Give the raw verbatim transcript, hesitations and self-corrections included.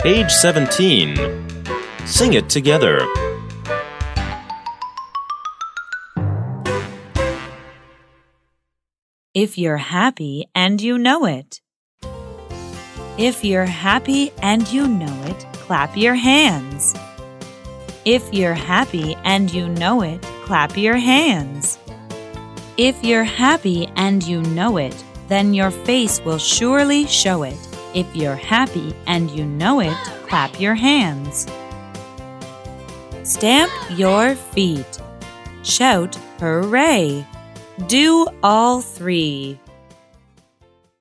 Page seventeen. Sing it together. If you're happy and you know it. If you're happy and you know it, clap your hands. If you're happy and you know it, clap your hands. If you're happy and you know it, then your face will surely show it. If you're happy and you know it, clap your hands. Stamp your feet. Shout hooray. Do all three.